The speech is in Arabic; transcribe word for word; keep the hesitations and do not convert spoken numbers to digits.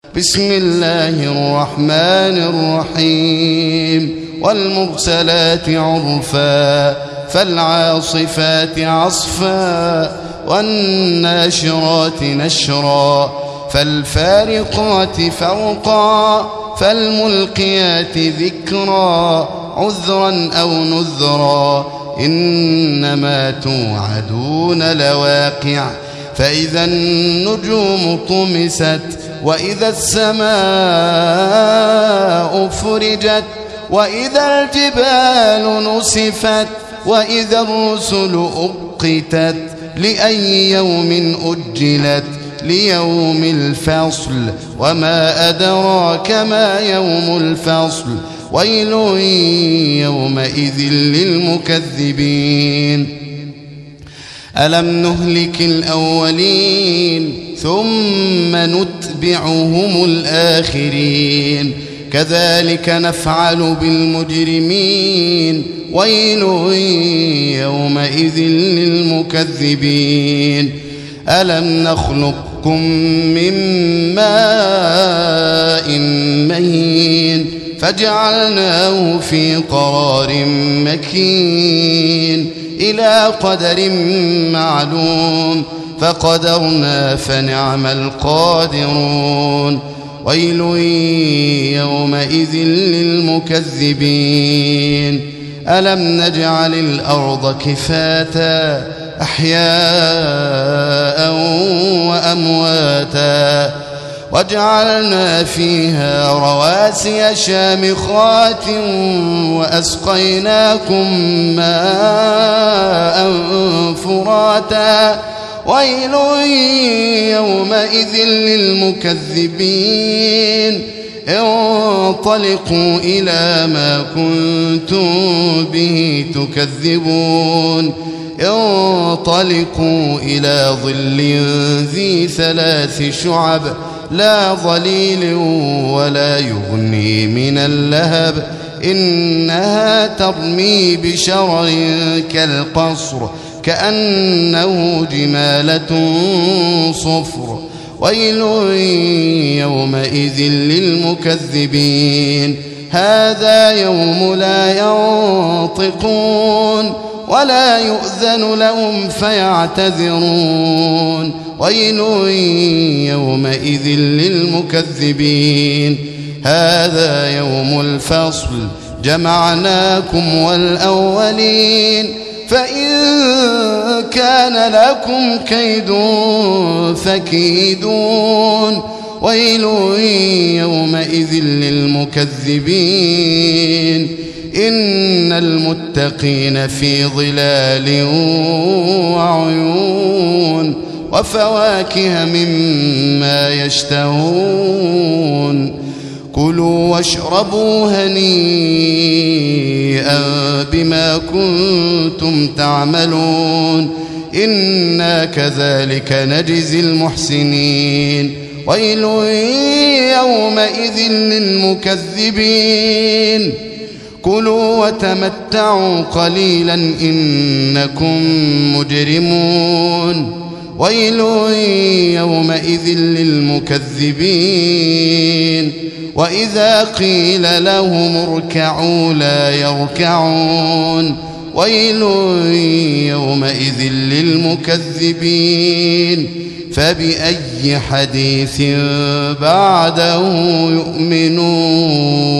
بسم الله الرحمن الرحيم والمرسلات عرفا فالعاصفات عصفا والناشرات نشرا فالفارقات فرقا فالملقيات ذكرا عذرا أو نذرا إنما توعدون لواقع فإذا النجوم طمست وإذا السماء فرجت وإذا الجبال نسفت وإذا الرسل أقتت لأي يوم أجلت ليوم الفصل وما أدراك ما يوم الفصل ويل يومئذ للمكذبين ألم نهلك الأولين ثم نتبعهم الآخرين كذلك نفعل بالمجرمين ويل يومئذ للمكذبين ألم نخلقكم من ماء مهين فجعلناه في قرار مكين إلى قدر معلوم فقدرنا فنعم القادرون ويل يومئذ للمكذبين ألم نجعل الأرض كفاتا أحياء وأمواتا وجعلنا فيها رواسي شامخات وأسقيناكم ماء فراتا ويل يومئذ للمكذبين انطلقوا إلى ما كنتم به تكذبون انطلقوا إلى ظل ذي ثلاث شعب لا ظليل ولا يغني من اللهب إنها ترمي بشرر كالقصر كأنه جمالة صفر ويل يومئذ للمكذبين هذا يوم لا ينطقون ولا يؤذن لهم فيعتذرون ويل يومئذ للمكذبين هذا يوم الفصل جمعناكم والأولين فإن كان لكم كيد فكيدون ويل يومئذ للمكذبين إن المتقين في ظلال وعيون وفواكه مما يشتهون كلوا واشربوا هنيئا بما كنتم تعملون إنا كذلك نجزي المحسنين ويل يومئذ للمكذبين كلوا وتمتعوا قليلا إنكم مجرمون ويل يومئذ للمكذبين وإذا قيل لهم اركعوا لا يركعون ويل يومئذ للمكذبين فبأي حديث بعده يؤمنون